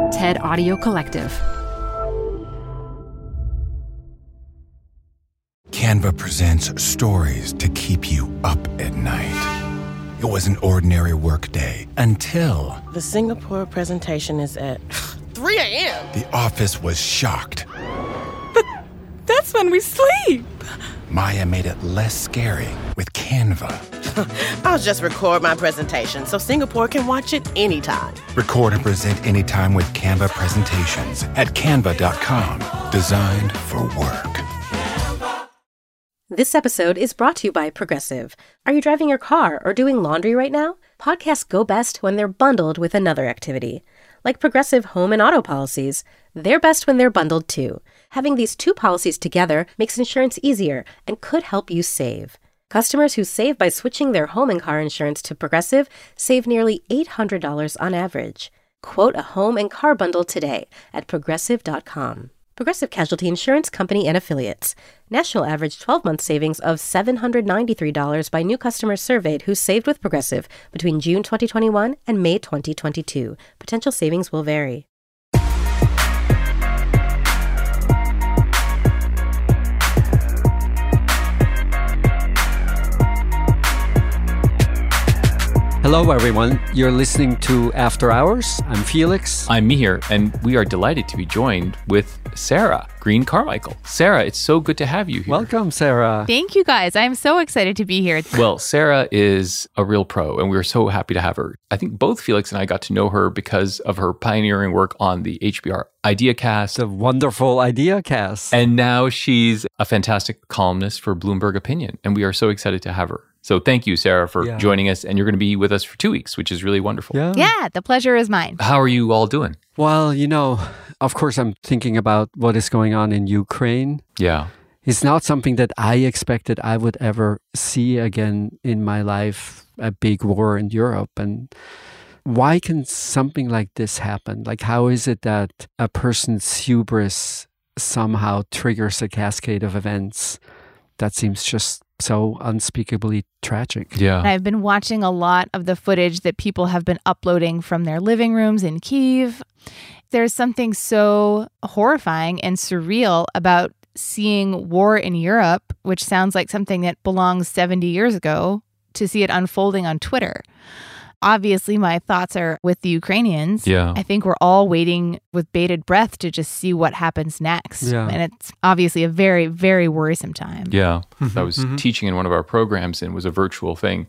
TED Audio Collective. Canva presents stories to keep you up at night. It was an ordinary workday until... The Singapore presentation is at 3 a.m. The office was shocked. But that's when we sleep. Maya made it less scary with Canva. I'll just record my presentation so Singapore can watch it anytime. Record and present anytime with Canva presentations at canva.com. Designed for work. This episode is brought to you by Progressive. Are you driving your car or doing laundry right now? Podcasts go best when they're bundled with another activity. Like Progressive home and auto policies, they're best when they're bundled too. Having these two policies together makes insurance easier and could help you save. Customers who save by switching their home and car insurance to Progressive save nearly $800 on average. Quote a home and car bundle today at Progressive.com. Progressive Casualty Insurance Company and Affiliates. National average 12-month savings of $793 by new customers surveyed who saved with Progressive between June 2021 and May 2022. Potential savings will vary. Hello, everyone. You're listening to After Hours. I'm Felix. I'm Mihir, and we are delighted to be joined with Sarah Green Carmichael. Sarah, it's so good to have you here. Welcome, Sarah. Thank you, guys. I'm so excited to be here. Well, Sarah is a real pro, and we're so happy to have her. I think both Felix and I got to know her because of her pioneering work on the HBR IdeaCast. The wonderful IdeaCast. And now she's a fantastic columnist for Bloomberg Opinion, and we are so excited to have her. So thank you, Sarah, for joining us. And you're going to be with us for 2 weeks, which is really wonderful. Yeah, the pleasure is mine. How are you all doing? Well, of course, I'm thinking about what is going on in Ukraine. Yeah. It's not something that I expected I would ever see again in my life, a big war in Europe. And why can something like this happen? Like, how is it that a person's hubris somehow triggers a cascade of events that seems just so unspeakably tragic? Yeah. I've been watching a lot of the footage that people have been uploading from their living rooms in Kyiv. There's something so horrifying and surreal about seeing war in Europe, which sounds like something that belongs 70 years ago, to see it unfolding on Twitter. Obviously, my thoughts are with the Ukrainians. Yeah. I think we're all waiting with bated breath to just see what happens next. Yeah. And it's obviously a very, very worrisome time. Yeah. I was teaching in one of our programs, and it was a virtual thing.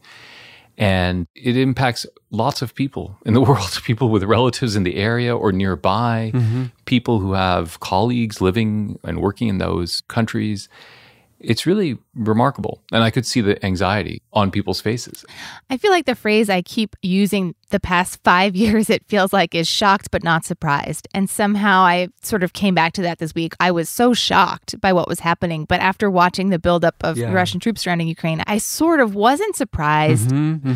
And it impacts lots of people in the world, people with relatives in the area or nearby, people who have colleagues living and working in those countries. It's really remarkable. And I could see the anxiety on people's faces. I feel like the phrase I keep using the past 5 years, it feels like, is shocked but not surprised. And somehow I sort of came back to that this week. I was so shocked by what was happening. But after watching the buildup of Russian troops surrounding Ukraine, I sort of wasn't surprised.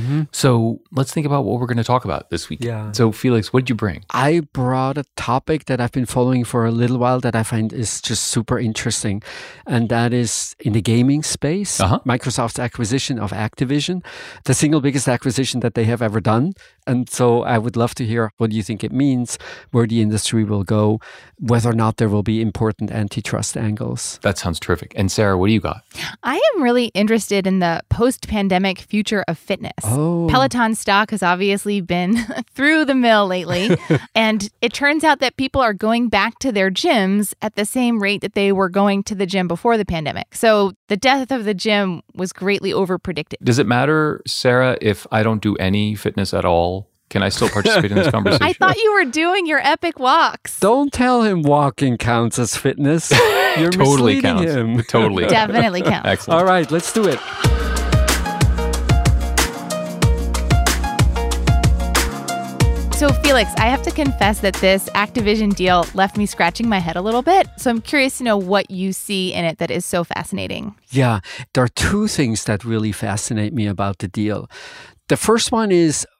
So let's think about what we're going to talk about this week. Yeah. So Felix, what did you bring? I brought a topic that I've been following for a little while that I find is just super interesting. And that is in the gaming space, Microsoft's acquisition of Activision, the single biggest acquisition that they have ever done. And so I would love to hear what you think it means, where the industry will go, whether or not there will be important antitrust angles. That sounds terrific. And Sarah, what do you got? I am really interested in the post-pandemic future of fitness. Oh. Peloton stock has obviously been through the mill lately. And it turns out that people are going back to their gyms at the same rate that they were going to the gym before the pandemic. So the death of the gym was greatly overpredicted. Does it matter, Sarah, if I don't do any fitness at all? Can I still participate in this conversation? I thought you were doing your epic walks. Don't tell him walking counts as fitness. You're Totally misleading counts. him. Totally. Definitely counts. Excellent. All right, let's do it. So Felix, I have to confess that this Activision deal left me scratching my head a little bit. So I'm curious to know what you see in it that is so fascinating. Yeah, there are two things that really fascinate me about the deal. The first one is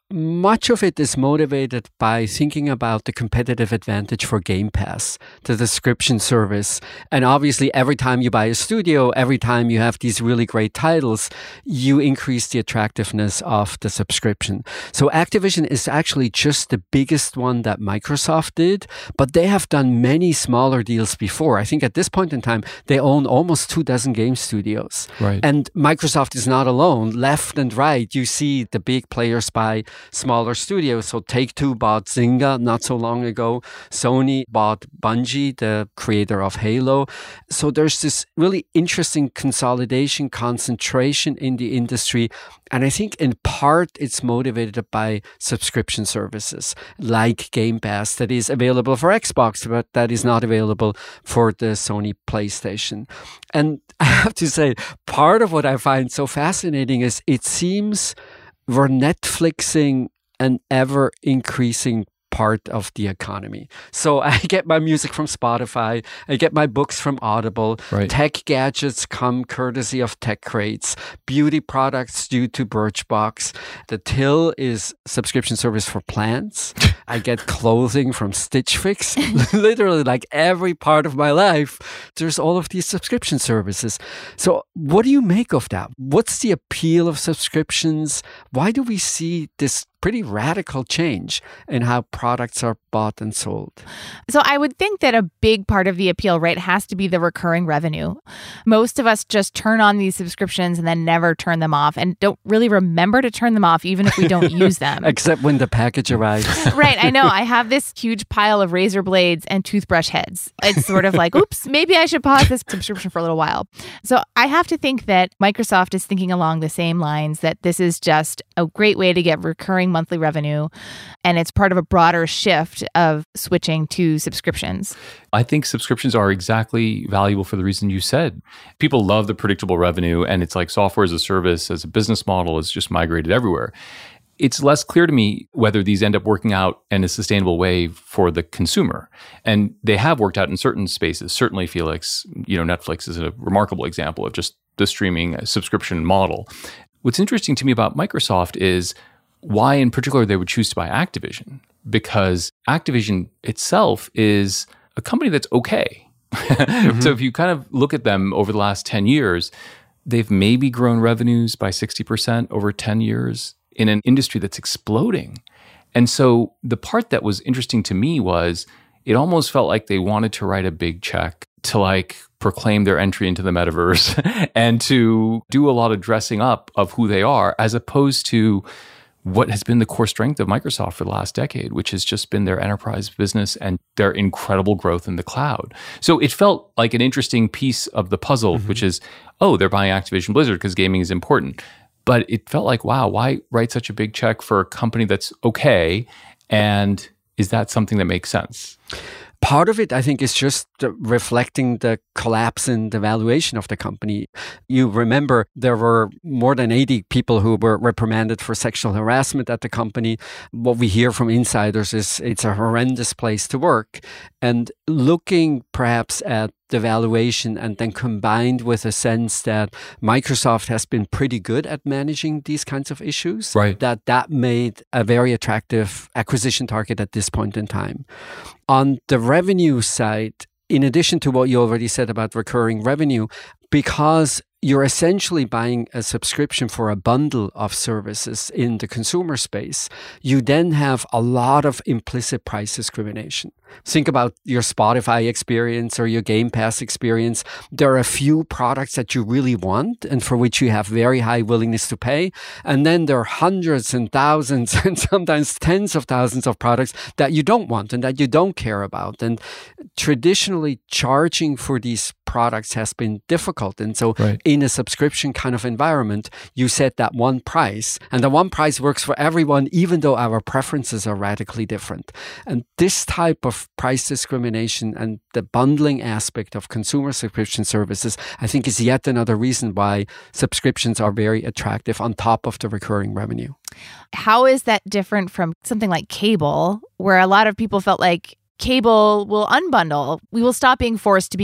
much of it is motivated by thinking about the competitive advantage for Game Pass, the subscription service. And obviously, every time you buy a studio, every time you have these really great titles, you increase the attractiveness of the subscription. So Activision is actually just the biggest one that Microsoft did, but they have done many smaller deals before. I think at this point in time, they own almost 24 game studios. Right. And Microsoft is not alone. Left and right, you see the big players buy smaller studios. So Take-Two bought Zynga not so long ago. Sony bought Bungie, the creator of Halo. So there's this really interesting consolidation, concentration in the industry. And I think in part it's motivated by subscription services like Game Pass that is available for Xbox, but that is not available for the Sony PlayStation. And I have to say, part of what I find so fascinating is it seems we're Netflixing an ever increasing part of the economy. So I get my music from Spotify. I get my books from Audible. Right. Tech gadgets come courtesy of Tech Crates. Beauty products due to Birchbox. The Till is subscription service for plants. I get clothing from Stitch Fix. Literally, like every part of my life, there's all of these subscription services. So what do you make of that? What's the appeal of subscriptions? Why do we see this pretty radical change in how products are bought and sold? So I would think that a big part of the appeal, right, has to be the recurring revenue. Most of us just turn on these subscriptions and then never turn them off and don't really remember to turn them off even if we don't use them. Except when the package arrives. Right, I know. I have this huge pile of razor blades and toothbrush heads. It's sort of like, oops, maybe I should pause this subscription for a little while. So I have to think that Microsoft is thinking along the same lines, that this is just a great way to get recurring monthly revenue, and it's part of a broader shift of switching to subscriptions. I think subscriptions are exactly valuable for the reason you said. People love the predictable revenue, and it's like software as a service, as a business model, is just migrated everywhere. It's less clear to me whether these end up working out in a sustainable way for the consumer. And they have worked out in certain spaces. Certainly, Felix, Netflix is a remarkable example of just the streaming subscription model. What's interesting to me about Microsoft is why in particular they would choose to buy Activision, because Activision itself is a company that's okay. Mm-hmm. So if you kind of look at them over the last 10 years, they've maybe grown revenues by 60% over 10 years in an industry that's exploding. And so the part that was interesting to me was it almost felt like they wanted to write a big check to proclaim their entry into the metaverse and to do a lot of dressing up of who they are, as opposed to what has been the core strength of Microsoft for the last decade, which has just been their enterprise business and their incredible growth in the cloud. So it felt like an interesting piece of the puzzle, which is, they're buying Activision Blizzard because gaming is important. But it felt like, wow, why write such a big check for a company that's okay? And is that something that makes sense? Part of it, I think, is just reflecting the collapse in the valuation of the company. You remember there were more than 80 people who were reprimanded for sexual harassment at the company. What we hear from insiders is it's a horrendous place to work. And looking perhaps at the valuation and then combined with a sense that Microsoft has been pretty good at managing these kinds of issues, right, that made a very attractive acquisition target at this point in time. On the revenue side, in addition to what you already said about recurring revenue, because you're essentially buying a subscription for a bundle of services in the consumer space, you then have a lot of implicit price discrimination. Think about your Spotify experience or your Game Pass experience. There are a few products that you really want and for which you have very high willingness to pay. And then there are hundreds and thousands and sometimes tens of thousands of products that you don't want and that you don't care about. And traditionally, charging for these products has been difficult. And so in a subscription kind of environment, you set that one price, and the one price works for everyone, even though our preferences are radically different. And this type of price discrimination and the bundling aspect of consumer subscription services, I think, is yet another reason why subscriptions are very attractive on top of the recurring revenue. How is that different from something like cable, where a lot of people felt like cable will unbundle? We will stop being forced to being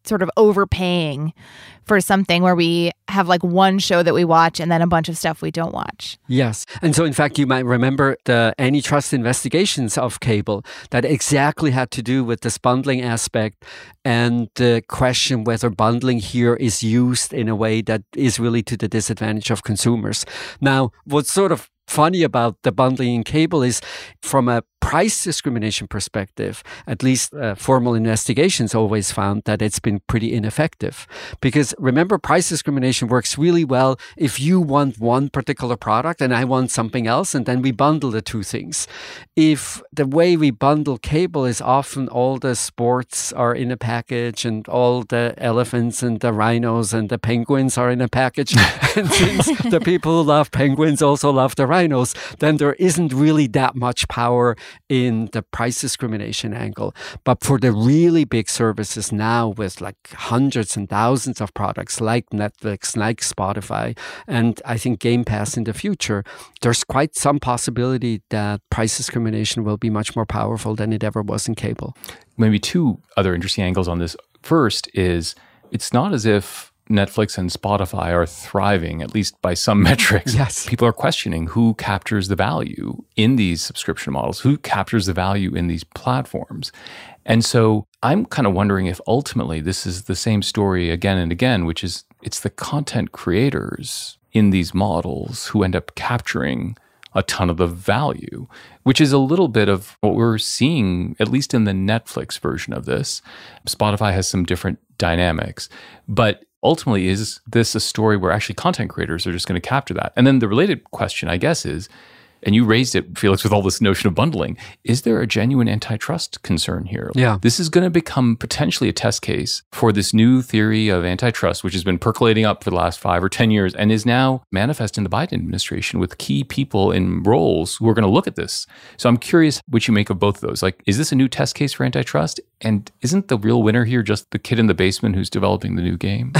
sort of overpaying for something where we have like one show that we watch and then a bunch of stuff we don't watch. Yes. And so, in fact, you might remember the antitrust investigations of cable that exactly had to do with this bundling aspect and the question whether bundling here is used in a way that is really to the disadvantage of consumers. Now, what's sort of funny about the bundling in cable is from a price discrimination perspective, at least formal investigations always found that it's been pretty ineffective. Because remember, price discrimination works really well if you want one particular product and I want something else, and then we bundle the two things. If the way we bundle cable is often all the sports are in a package and all the elephants and the rhinos and the penguins are in a package, and since the people who love penguins also love the rhinos, then there isn't really that much power in the price discrimination angle. But for the really big services now with like hundreds and thousands of products like Netflix, like Spotify, and I think Game Pass in the future, there's quite some possibility that price discrimination will be much more powerful than it ever was in cable. Maybe two other interesting angles on this. First is it's not as if Netflix and Spotify are thriving, at least by some metrics. Yes. People are questioning who captures the value in these subscription models, who captures the value in these platforms. And so I'm kind of wondering if ultimately this is the same story again and again, which is it's the content creators in these models who end up capturing a ton of the value, which is a little bit of what we're seeing, at least in the Netflix version of this. Spotify has some different dynamics, but ultimately, is this a story where actually content creators are just going to capture that? And then the related question, I guess, is, and you raised it, Felix, with all this notion of bundling, is there a genuine antitrust concern here? Yeah. This is going to become potentially a test case for this new theory of antitrust, which has been percolating up for the last 5 or 10 years and is now manifest in the Biden administration with key people in roles who are going to look at this. So I'm curious what you make of both of those. Like, is this a new test case for antitrust? And isn't the real winner here just the kid in the basement who's developing the new game?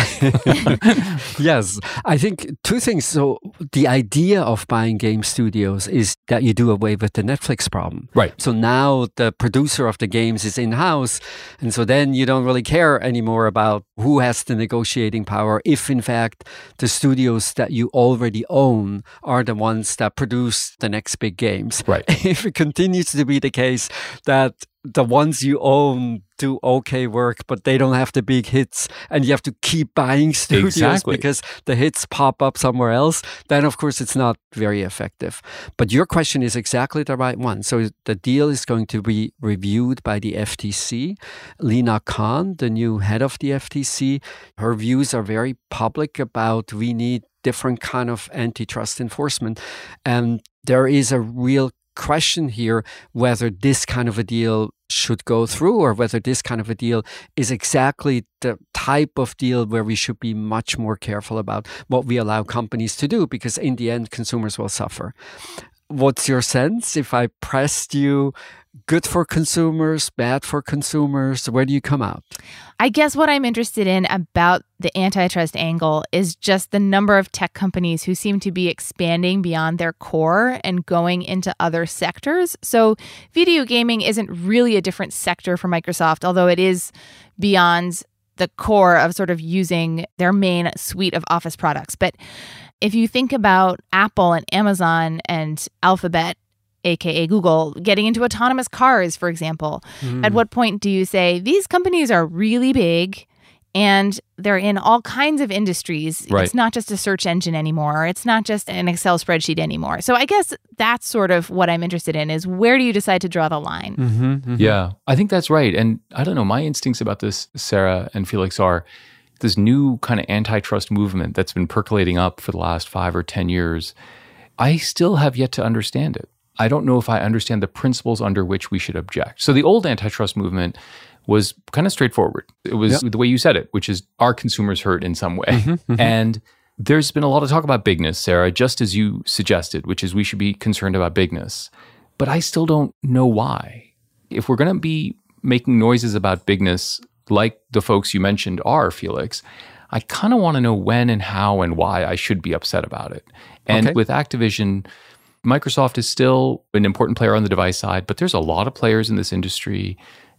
Yes. I think two things. So the idea of buying game studios is that you do away with the Netflix problem. Right. So now the producer of the games is in-house. And so then you don't really care anymore about who has the negotiating power if, in fact, the studios that you already own are the ones that produce the next big games. Right. If it continues to be the case that the ones you own do okay work, but they don't have the big hits, and you have to keep buying studios because the hits pop up somewhere else, then of course it's not very effective. But your question is exactly the right one. So the deal is going to be reviewed by the FTC. Lina Khan, the new head of the FTC, her views are very public about we need different kind of antitrust enforcement. And there is a real question here whether this kind of a deal should go through or whether this kind of a deal is exactly the type of deal where we should be much more careful about what we allow companies to do, because in the end, consumers will suffer. What's your sense? If I pressed you, good for consumers, bad for consumers, where do you come out? I guess what I'm interested in about the antitrust angle is just the number of tech companies who seem to be expanding beyond their core and going into other sectors. So video gaming isn't really a different sector for Microsoft, although it is beyond the core of sort of using their main suite of Office products. But if you think about Apple and Amazon and Alphabet, aka Google, getting into autonomous cars, for example, at what point do you say these companies are really big and they're in all kinds of industries? Right. It's not just a search engine anymore. It's not just an Excel spreadsheet anymore. So I guess that's sort of what I'm interested in, is where do you decide to draw the line? Yeah, I think that's right. And I don't know, my instincts about this, Sarah and Felix, are this new kind of antitrust movement that's been percolating up for the last 5 or 10 years. I still have yet to understand it. I don't know if I understand the principles under which we should object. So the old antitrust movement was kind of straightforward. It was the way you said it, which is, are consumers hurt in some way? And there's been a lot of talk about bigness, Sarah, just as you suggested, which is we should be concerned about bigness. But I still don't know why. If we're going to be making noises about bigness like the folks you mentioned are, Felix, I kind of want to know when and how and why I should be upset about it. And with Activision, Microsoft is still an important player on the device side, but there's a lot of players in this industry.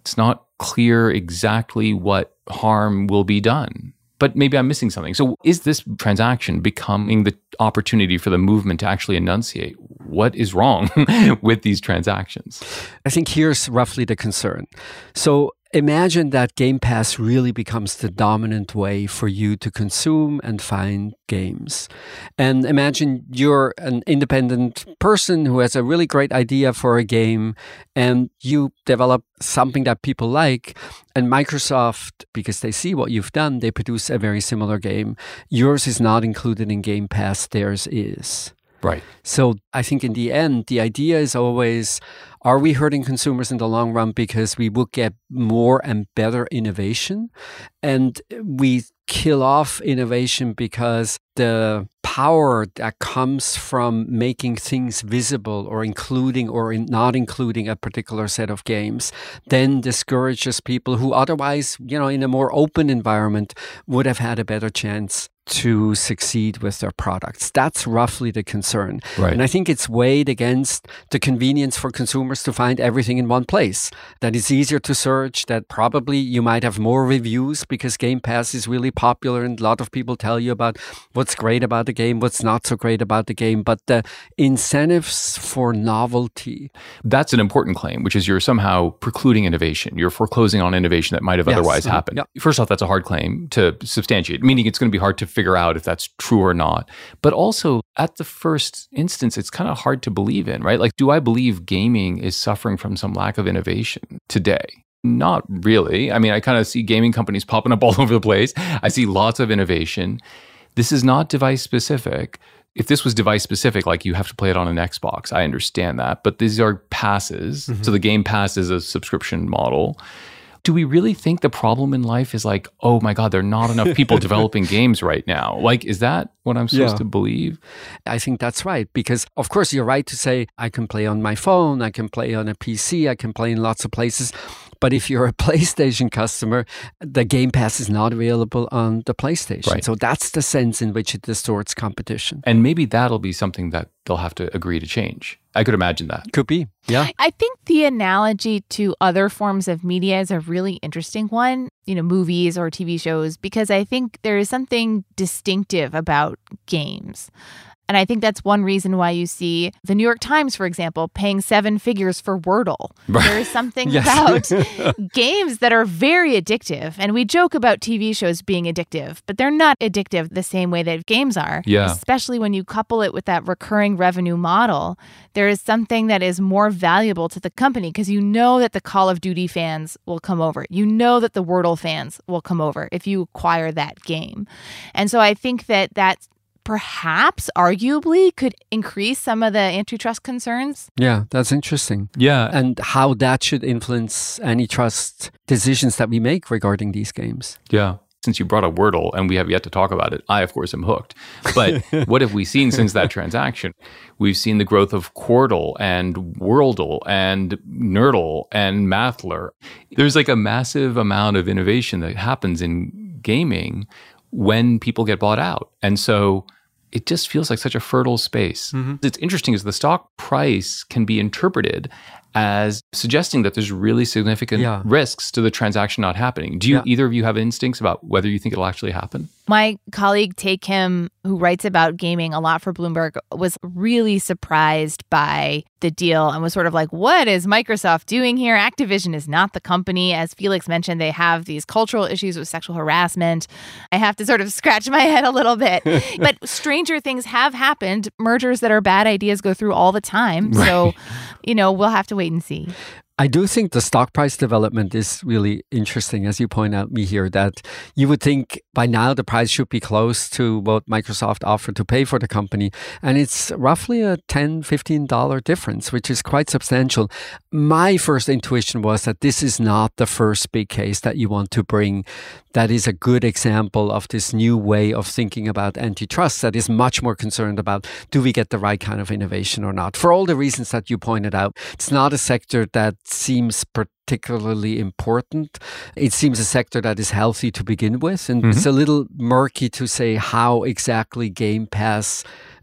It's not clear exactly what harm will be done. But maybe I'm missing something. So is this transaction becoming the opportunity for the movement to actually enunciate what is wrong with these transactions? I think here's roughly the concern. So imagine that Game Pass really becomes the dominant way for you to consume and find games. And imagine you're an independent person who has a really great idea for a game, and you develop something that people like, and Microsoft, because they see what you've done, they produce a very similar game. Yours is not included in Game Pass, theirs is. Right. So I think in the end, the idea is always, are we hurting consumers in the long run because we will get more and better innovation? And we kill off innovation because the power that comes from making things visible or including or not including a particular set of games then discourages people who otherwise, in a more open environment would have had a better chance to succeed with their products. That's roughly the concern. Right. And I think it's weighed against the convenience for consumers to find everything in one place. That it's easier to search, that probably you might have more reviews because Game Pass is really popular and a lot of people tell you about what's great about the game, what's not so great about the game. But the incentives for novelty. That's an important claim, which is you're somehow precluding innovation. You're foreclosing on innovation that might have otherwise happened. Yep. First off, that's a hard claim to substantiate, meaning it's going to be hard to figure out if that's true or not. But also, at the first instance, it's kind of hard to believe in, right? Like, do I believe gaming is suffering from some lack of innovation today? Not really. I mean, I kind of see gaming companies popping up all over the place. I see lots of innovation. This is not device specific. If this was device specific, like you have to play it on an Xbox, I understand that. But these are passes. Mm-hmm. So the Game Pass is a subscription model. Do we really think the problem in life is like, oh my God, there are not enough people developing games right now? Like, is that what I'm supposed to believe? I think that's right. Because of course, you're right to say, I can play on my phone, I can play on a PC, I can play in lots of places. But if you're a PlayStation customer, the Game Pass is not available on the PlayStation. Right. So that's the sense in which it distorts competition. And maybe that'll be something that they'll have to agree to change. I could imagine that. Could be, yeah. I think the analogy to other forms of media is a really interesting one, movies or TV shows, because I think there is something distinctive about games. And I think that's one reason why you see the New York Times, for example, paying 7 figures for Wordle. Right. There is something about games that are very addictive. And we joke about TV shows being addictive, but they're not addictive the same way that games are. Yeah. Especially when you couple it with that recurring revenue model. There is something that is more valuable to the company because you know that the Call of Duty fans will come over. You know that the Wordle fans will come over if you acquire that game. And so I think that that's perhaps, arguably, could increase some of the antitrust concerns. Yeah, that's interesting. Yeah. And how that should influence antitrust decisions that we make regarding these games. Yeah. Since you brought up Wordle, and we have yet to talk about it, I, of course, am hooked. But what have we seen since that transaction? We've seen the growth of Quordle and Worldle and Nerdle and Mathler. There's like a massive amount of innovation that happens in gaming when people get bought out. And so it just feels like such a fertile space. Mm-hmm. It's interesting is the stock price can be interpreted as suggesting that there's really significant risks to the transaction not happening. Do you either of you have instincts about whether you think it'll actually happen? My colleague Tae Kim, who writes about gaming a lot for Bloomberg, was really surprised by the deal and was sort of like, what is Microsoft doing here? Activision is not the company. As Felix mentioned, they have these cultural issues with sexual harassment. I have to sort of scratch my head a little bit. But stranger things have happened. Mergers that are bad ideas go through all the time. Right. So, we'll have to wait and see. I do think the stock price development is really interesting, as you point out, Mihir, that you would think by now the price should be close to what Microsoft offered to pay for the company. And it's roughly a $10, $15 difference, which is quite substantial. My first intuition was that this is not the first big case that you want to bring. That is a good example of this new way of thinking about antitrust that is much more concerned about, do we get the right kind of innovation or not? For all the reasons that you pointed out, it's not a sector that seems particularly important. It seems a sector that is healthy to begin with. And it's a little murky to say how exactly Game Pass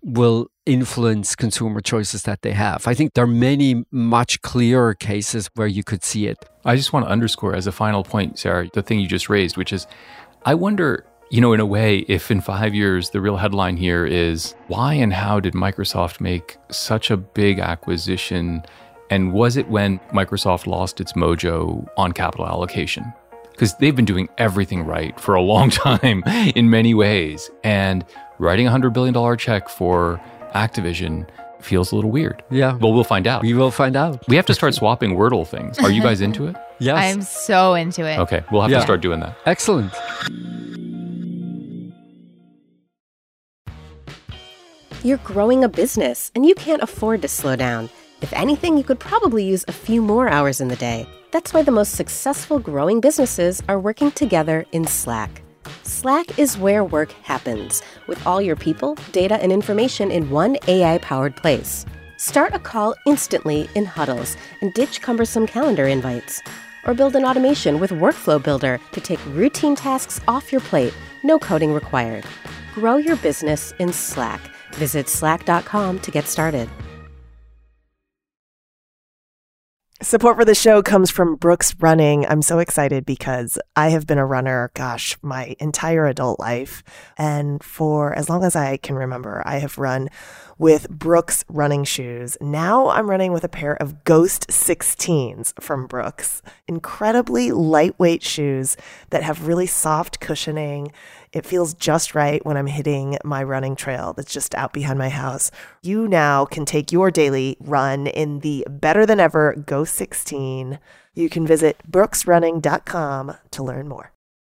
will influence consumer choices that they have. I think there are many much clearer cases where you could see it. I just want to underscore as a final point, Sarah, the thing you just raised, which is, I wonder, in a way, if in 5 years, the real headline here is, why and how did Microsoft make such a big acquisition? And was it when Microsoft lost its mojo on capital allocation? Because they've been doing everything right for a long time in many ways. And writing a $100 billion check for Activision feels a little weird. Yeah. Well, we'll find out. We will find out. We have to start swapping Wordle things. Are you guys into it? Yes. I'm so into it. Okay, we'll have to start doing that. Excellent. You're growing a business and you can't afford to slow down. If anything, you could probably use a few more hours in the day. That's why the most successful growing businesses are working together in Slack. Slack is where work happens, with all your people, data, and information in one AI-powered place. Start a call instantly in huddles and ditch cumbersome calendar invites. Or build an automation with Workflow Builder to take routine tasks off your plate, no coding required. Grow your business in Slack. Visit slack.com to get started. Support for the show comes from Brooks Running. I'm so excited because I have been a runner, my entire adult life. And for as long as I can remember, I have run with Brooks running shoes. Now I'm running with a pair of Ghost 16s from Brooks. Incredibly lightweight shoes that have really soft cushioning. It feels just right when I'm hitting my running trail that's just out behind my house. You now can take your daily run in the better than ever Ghost 16. You can visit brooksrunning.com to learn more.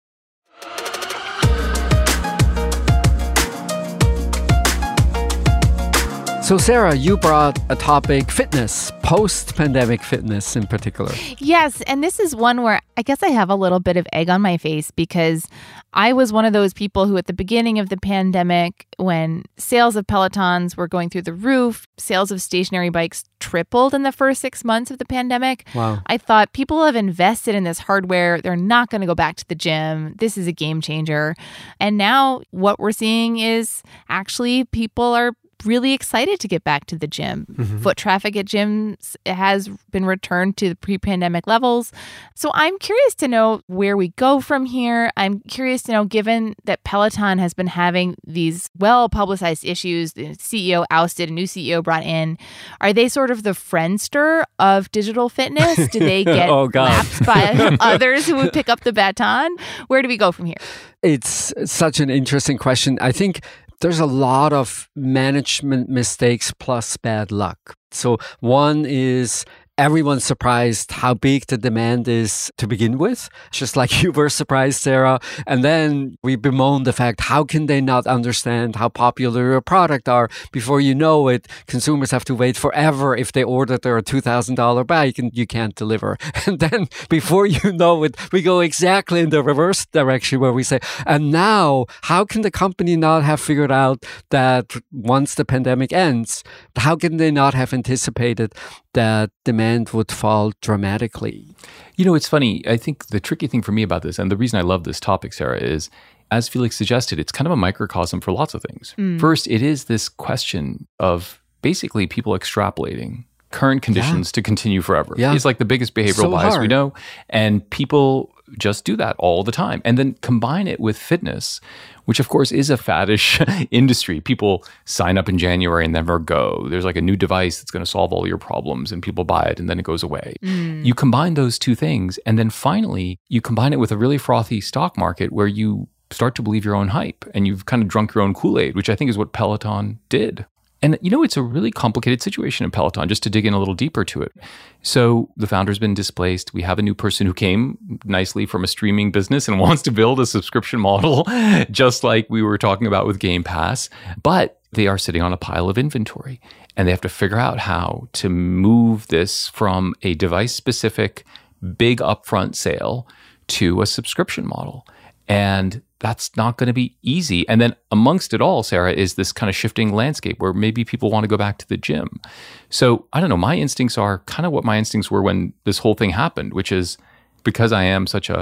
So Sarah, you brought a topic, fitness, post-pandemic fitness in particular. Yes, and this is one where I guess I have a little bit of egg on my face because I was one of those people who at the beginning of the pandemic, when sales of Pelotons were going through the roof, sales of stationary bikes tripled in the first 6 months of the pandemic. Wow. I thought people have invested in this hardware. They're not going to go back to the gym. This is a game changer. And now what we're seeing is actually people are really excited to get back to the gym. Mm-hmm. Foot traffic at gyms has been returned to the pre-pandemic levels. So I'm curious to know where we go from here. I'm curious to know, given that Peloton has been having these well-publicized issues, the CEO ousted, a new CEO brought in, are they sort of the Friendster of digital fitness? Do they get lapped by others who would pick up the baton? Where do we go from here? It's such an interesting question. I think there's a lot of management mistakes plus bad luck. So one is everyone's surprised how big the demand is to begin with, just like you were surprised, Sarah. And then we bemoan the fact, how can they not understand how popular your product are? Before you know it, consumers have to wait forever if they order their $2,000 bike and you can't deliver. And then before you know it, we go exactly in the reverse direction where we say, and now how can the company not have figured out that once the pandemic ends, how can they not have anticipated that demand would fall dramatically? It's funny. I think the tricky thing for me about this, and the reason I love this topic, Sarah, is, as Felix suggested, it's kind of a microcosm for lots of things. First, it is this question of basically people extrapolating current conditions to continue forever. Yeah. It's like the biggest behavioral bias we know. And people just do that all the time. And then combine it with fitness, which of course is a faddish industry. People sign up in January and never go. There's like a new device that's going to solve all your problems and people buy it and then it goes away. You combine those two things and then finally you combine it with a really frothy stock market where you start to believe your own hype and you've kind of drunk your own Kool-Aid, which I think is what Peloton did. And, it's a really complicated situation in Peloton, just to dig in a little deeper to it. So the founder's been displaced. We have a new person who came nicely from a streaming business and wants to build a subscription model, just like we were talking about with Game Pass. But they are sitting on a pile of inventory, and they have to figure out how to move this from a device-specific, big upfront sale to a subscription model. And that's not going to be easy. And then amongst it all, Sarah, is this kind of shifting landscape where maybe people want to go back to the gym. So I don't know, my instincts are kind of what my instincts were when this whole thing happened, which is because I am such a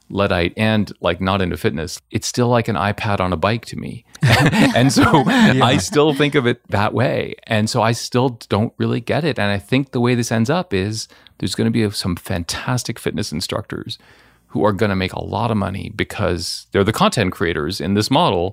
Luddite and like not into fitness, it's still like an iPad on a bike to me. And so I still think of it that way. And so I still don't really get it. And I think the way this ends up is there's going to be some fantastic fitness instructors who are going to make a lot of money because they're the content creators in this model.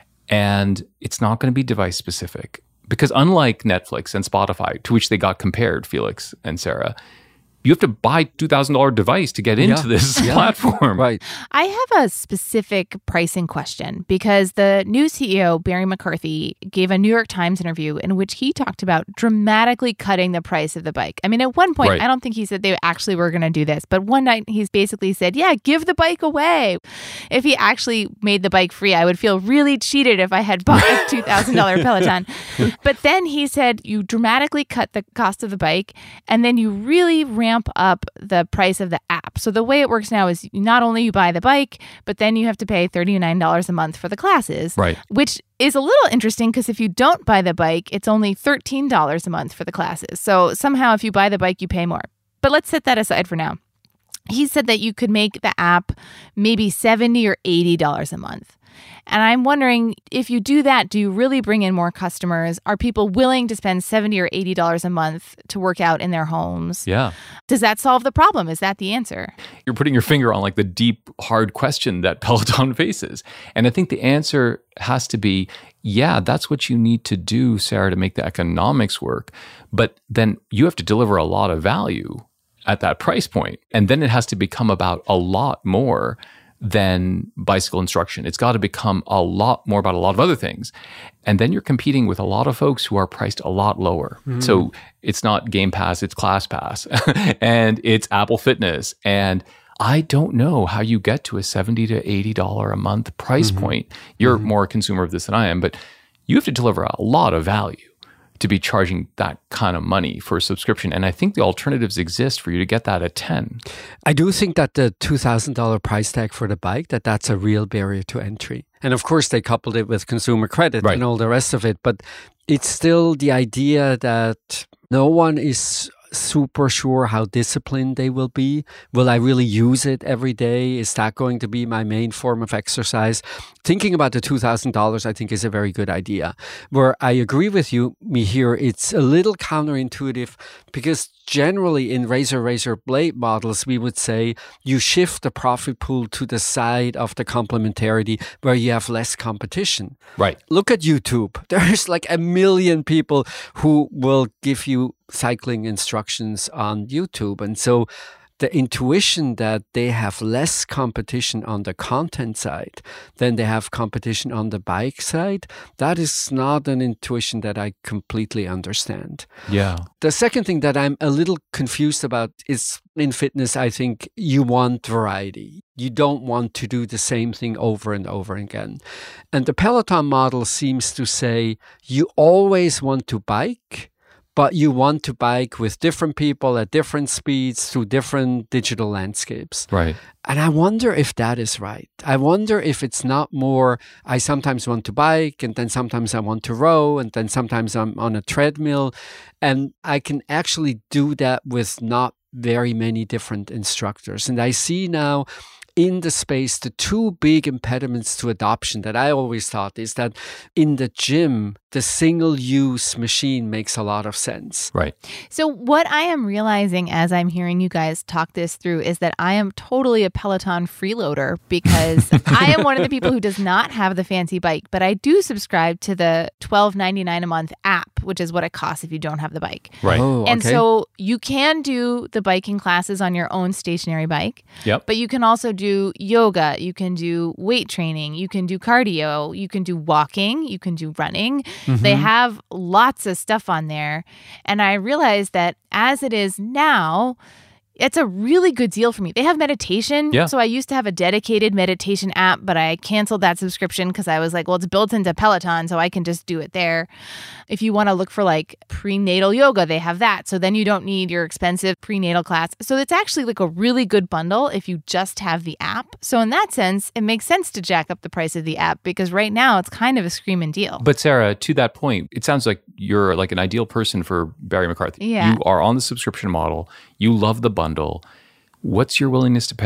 And it's not going to be device specific. Because unlike Netflix and Spotify, to which they got compared, Felix and Sarah, you have to buy a $2,000 device to get into this platform. Right. I have a specific pricing question because the new CEO, Barry McCarthy, gave a New York Times interview in which he talked about dramatically cutting the price of the bike. I mean, at one point, I don't think he said they actually were going to do this, but one night he's basically said, yeah, give the bike away. If he actually made the bike free, I would feel really cheated if I had bought a $2,000 Peloton. But then he said, you dramatically cut the cost of the bike and then you really ramp up the price of the app. So the way it works now is not only you buy the bike, but then you have to pay $39 a month for the classes, which is a little interesting because if you don't buy the bike, it's only $13 a month for the classes. So somehow if you buy the bike, you pay more. But let's set that aside for now. He said that you could make the app maybe $70 or $80 a month. And I'm wondering, if you do that, do you really bring in more customers? Are people willing to spend $70 or $80 a month to work out in their homes? Yeah. Does that solve the problem? Is that the answer? You're putting your finger on like the deep, hard question that Peloton faces. And I think the answer has to be, yeah, that's what you need to do, Sarah, to make the economics work. But then you have to deliver a lot of value at that price point. And then it has to become about a lot more than bicycle instruction. It's got to become a lot more about a lot of other things. And then you're competing with a lot of folks who are priced a lot lower. So it's not Game Pass, it's Class Pass, and it's Apple Fitness. And I don't know how you get to a $70 to $80 a month price point. You're more a consumer of this than I am, but you have to deliver a lot of value to be charging that kind of money for a subscription. And I think the alternatives exist for you to get that at 10. I do think that the $2,000 price tag for the bike, that's a real barrier to entry. And of course, they coupled it with consumer credit and all the rest of it. But it's still the idea that no one is super sure how disciplined they will be. Will I really use it every day? Is that going to be my main form of exercise? Thinking about the $2,000, I think, is a very good idea. Where I agree with you, Mihir, it's a little counterintuitive because generally in razor blade models, we would say you shift the profit pool to the side of the complementarity where you have less competition. Right. Look at YouTube. There's like 1 million people who will give you cycling instructions on YouTube. And so the intuition that they have less competition on the content side than they have competition on the bike side, that is not an intuition that I completely understand. Yeah. The second thing that I'm a little confused about is in fitness, I think you want variety. You don't want to do the same thing over and over again. And the Peloton model seems to say you always want to bike, but you want to bike with different people at different speeds through different digital landscapes. Right. And I wonder if that is right. I wonder if it's not more, I sometimes want to bike, and then sometimes I want to row, and then sometimes I'm on a treadmill. And I can actually do that with not very many different instructors. And I see now in the space, the two big impediments to adoption that I always thought is that in the gym, the single-use machine makes a lot of sense. Right. So what I am realizing as I'm hearing you guys talk this through is that I am totally a Peloton freeloader because I am one of the people who does not have the fancy bike, but I do subscribe to the $12.99 a month app, which is what it costs if you don't have the bike. Right. Oh, and so you can do the biking classes on your own stationary bike. Yep. But you can also do yoga, you can do weight training, you can do cardio, you can do walking, you can do running. They have lots of stuff on there. And I realized that as it is now, it's a really good deal for me. They have meditation. Yeah. So I used to have a dedicated meditation app, but I canceled that subscription because I was like, well, it's built into Peloton, so I can just do it there. If you want to look for like prenatal yoga, they have that. So then you don't need your expensive prenatal class. So it's actually like a really good bundle if you just have the app. So in that sense, it makes sense to jack up the price of the app because right now it's kind of a screaming deal. But Sarah, to that point, it sounds like you're like an ideal person for Barry McCarthy. Yeah. You are on the subscription model. You love the bundle. What's your willingness to pay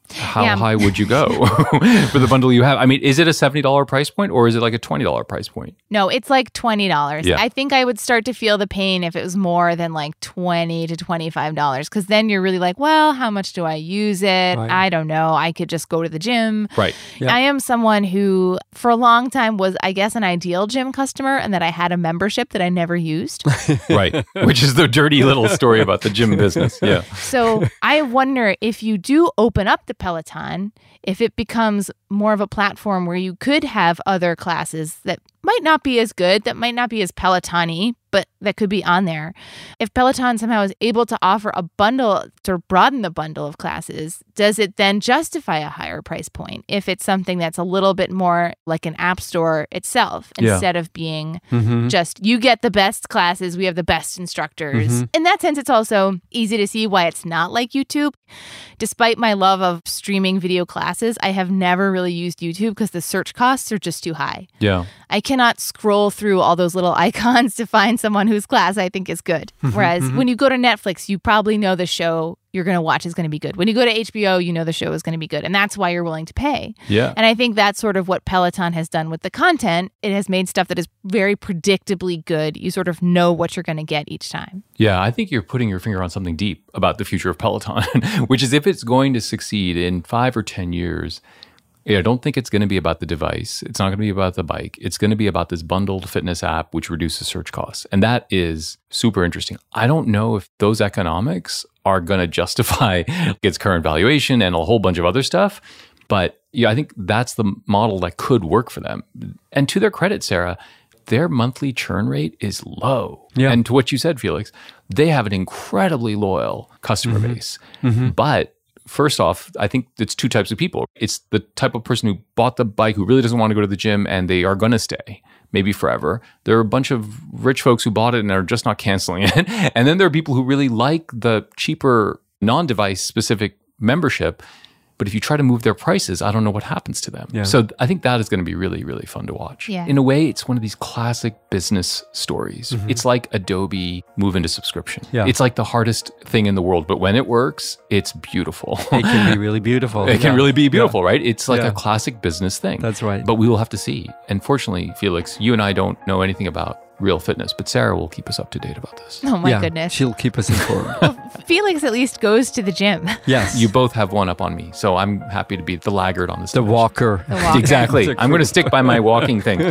How high would you go for the bundle you have? I mean, is it a $70 price point or is it like a $20 price point? No, it's like $20. Yeah. I think I would start to feel the pain if it was more than like $20 to $25 because then you're really like, well, how much do I use it? Right. I don't know. I could just go to the gym. Right. Yeah. I am someone who, for a long time, was, I guess, an ideal gym customer and that I had a membership that I never used. Right. Which is the dirty little story about the gym business. Yeah. So I wonder if you do open up the Peloton, if it becomes more of a platform where you could have other classes that might not be as good, that might not be as Peloton-y, but that could be on there. If Peloton somehow is able to offer a bundle, to broaden the bundle of classes, does it then justify a higher price point if it's something that's a little bit more like an app store itself instead of being just, you get the best classes, we have the best instructors. In that sense, it's also easy to see why it's not like YouTube. Despite my love of streaming video classes, I have never really used YouTube because the search costs are just too high. Yeah. I cannot scroll through all those little icons to find someone whose class I think is good. Whereas when you go to Netflix, you probably know the show you're going to watch is going to be good. When you go to HBO, you know the show is going to be good. And that's why you're willing to pay. Yeah. And I think that's sort of what Peloton has done with the content. It has made stuff that is very predictably good. You sort of know what you're going to get each time. Yeah, I think you're putting your finger on something deep about the future of Peloton, which is if it's going to succeed in 5 or 10 years, I don't think it's going to be about the device. It's not going to be about the bike. It's going to be about this bundled fitness app, which reduces search costs. And that is super interesting. I don't know if those economics are going to justify its current valuation and a whole bunch of other stuff. But yeah, I think that's the model that could work for them. And to their credit, Sarah, their monthly churn rate is low. Yeah. And to what you said, Felix, they have an incredibly loyal customer base. But first off, I think it's two types of people. It's the type of person who bought the bike who really doesn't want to go to the gym and they are going to stay, maybe forever. There are a bunch of rich folks who bought it and are just not canceling it. And then there are people who really like the cheaper non-device specific membership. But if you try to move their prices, I don't know what happens to them. Yeah. So I think that is going to be really, really fun to watch. Yeah. In a way, it's one of these classic business stories. It's like Adobe move into subscription. Yeah. It's like the hardest thing in the world. But when it works, it's beautiful. It can be really beautiful. It can really be beautiful, right? It's like a classic business thing. That's right. But we will have to see. And fortunately, Felix, you and I don't know anything about real fitness, but Sarah will keep us up to date about this. Oh my goodness. She'll keep us informed. Felix at least goes to the gym. Yes. You both have one up on me, so I'm happy to be the laggard on this. The walker. Exactly. I'm going to stick by my walking thing.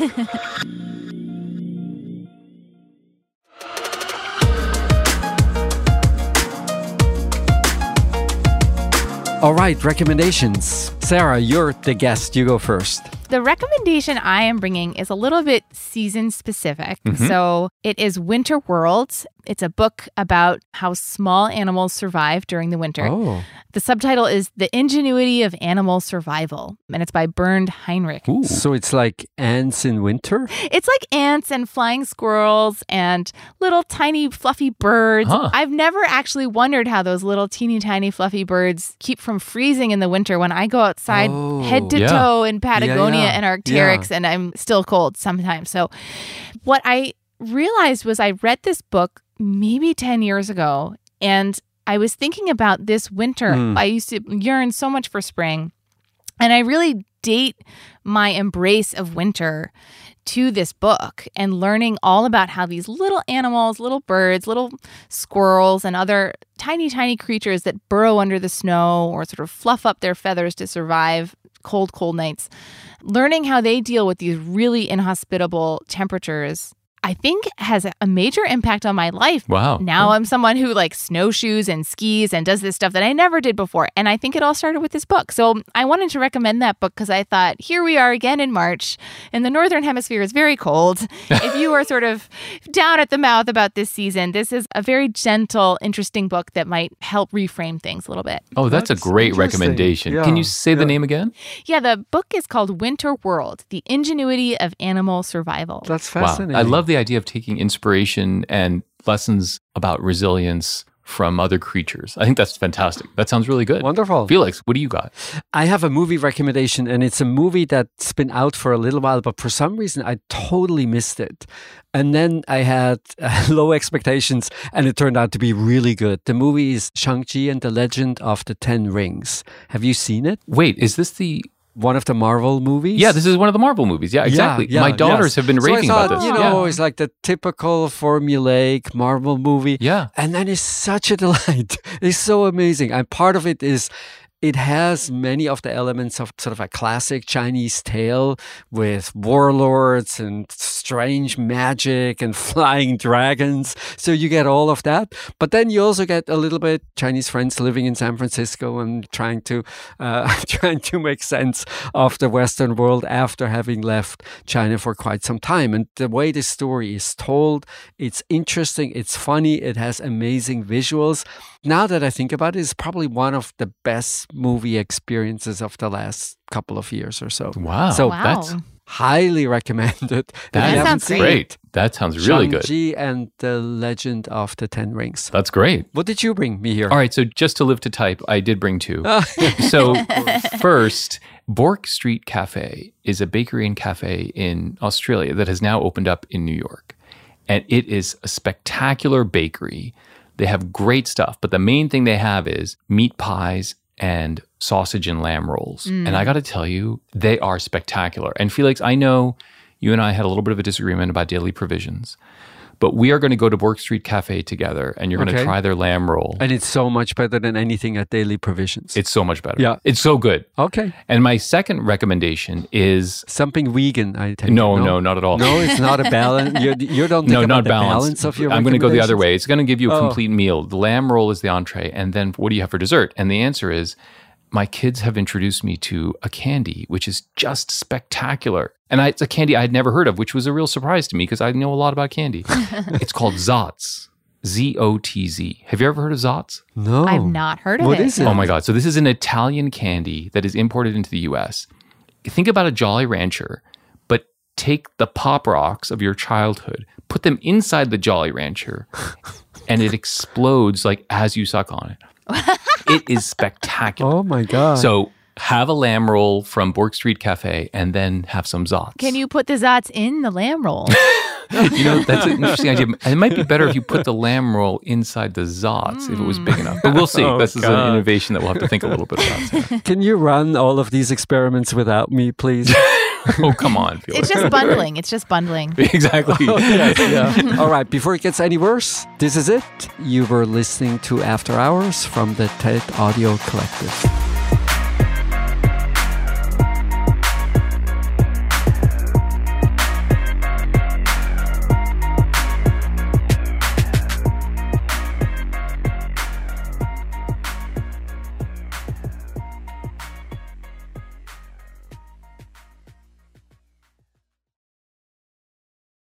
All right, recommendations. Sarah, you're the guest. You go first. The recommendation I am bringing is a little bit season specific. So it is Winter Worlds. It's a book about how small animals survive during the winter. Oh. The subtitle is The Ingenuity of Animal Survival, and it's by Bernd Heinrich. Ooh. So it's like ants in winter? It's like ants and flying squirrels and little tiny fluffy birds. I've never actually wondered how those little teeny tiny fluffy birds keep from freezing in the winter when I go outside head to toe in Patagonia and Arc'teryx and I'm still cold sometimes. So what I realized was I read this book maybe 10 years ago and I was thinking about this winter. I used to yearn so much for spring. And I really date my embrace of winter to this book and learning all about how these little animals, little birds, little squirrels, and other tiny, tiny creatures that burrow under the snow or sort of fluff up their feathers to survive cold, cold nights, learning how they deal with these really inhospitable temperatures, I think has a major impact on my life. Wow. Now I'm someone who like snowshoes and skis and does this stuff that I never did before. And I think it all started with this book. So I wanted to recommend that book because I thought, here we are again in March and the Northern Hemisphere is very cold. If you are sort of down at the mouth about this season, this is a very gentle, interesting book that might help reframe things a little bit. Oh, that's a great recommendation. Yeah. Can you say the name again? Yeah, the book is called Winter World, The Ingenuity of Animal Survival. That's fascinating. Wow. I love the idea of taking inspiration and lessons about resilience from other creatures. I think that's fantastic. That sounds really good. Wonderful. Felix, what do you got? I have a movie recommendation, and it's a movie that's been out for a little while, but for some reason I totally missed it. And then I had low expectations, and it turned out to be really good. The movie is Shang-Chi and the Legend of the Ten Rings. Have you seen it? Wait, is this the... one of the Marvel movies? Yeah, this is one of the Marvel movies. Yeah, exactly. My daughters have been raving about this. You know, it's like the typical formulaic Marvel movie. Yeah. And then it's such a delight. It's so amazing. And part of it is it has many of the elements of sort of a classic Chinese tale with warlords and strange magic and flying dragons. So you get all of that. But then you also get a little bit Chinese friends living in San Francisco and trying to make sense of the Western world after having left China for quite some time. And the way the story is told, it's interesting, it's funny, it has amazing visuals. Now that I think about it, it's probably one of the best movie experiences of the last couple of years or so. Wow. So that's highly recommended. That sounds great. That sounds really good. Shang-Chi and the Legend of the Ten Rings. That's great. What did you bring me here? All right, so just to live to type, I did bring two. So first, Bourke Street Cafe is a bakery and cafe in Australia that has now opened up in New York. And it is a spectacular bakery. They have great stuff, but the main thing they have is meat pies and sausage and lamb rolls. And I got to tell you, they are spectacular. And Felix, I know you and I had a little bit of a disagreement about Daily Provisions, but we are going to go to Bourke Street Cafe together, and you're going to try their lamb roll. And it's so much better than anything at Daily Provisions. It's so much better. Yeah. It's so good. Okay. And my second recommendation is... something vegan, I take No, not at all. No, it's not a balance. You don't think about the balance of your I'm going to go the other recommendations? way. It's going to give you a complete meal. The lamb roll is the entree, and then what do you have for dessert? And the answer is, my kids have introduced me to a candy, which is just spectacular. And it's a candy I had never heard of, which was a real surprise to me because I know a lot about candy. It's called Zotz. Z-O-T-Z. Have you ever heard of Zotz? No. I've not heard of it. What is it? Oh my God. So this is an Italian candy that is imported into the US. Think about a Jolly Rancher, but take the Pop Rocks of your childhood, put them inside the Jolly Rancher, and it explodes like as you suck on it. It is spectacular. Oh my God. So have a lamb roll from Bourke Street Cafe and then have some Zotz. Can you put the Zotz in the lamb roll? You know, that's an interesting idea. It might be better if you put the lamb roll inside the Zotz if it was big enough. But we'll see. This is an innovation that we'll have to think a little bit about. Can you run all of these experiments without me, please? Oh, come on, Felix. It's just bundling. It's just bundling. Exactly. Yeah. All right, before it gets any worse, this is it. You were listening to After Hours from the TED Audio Collective.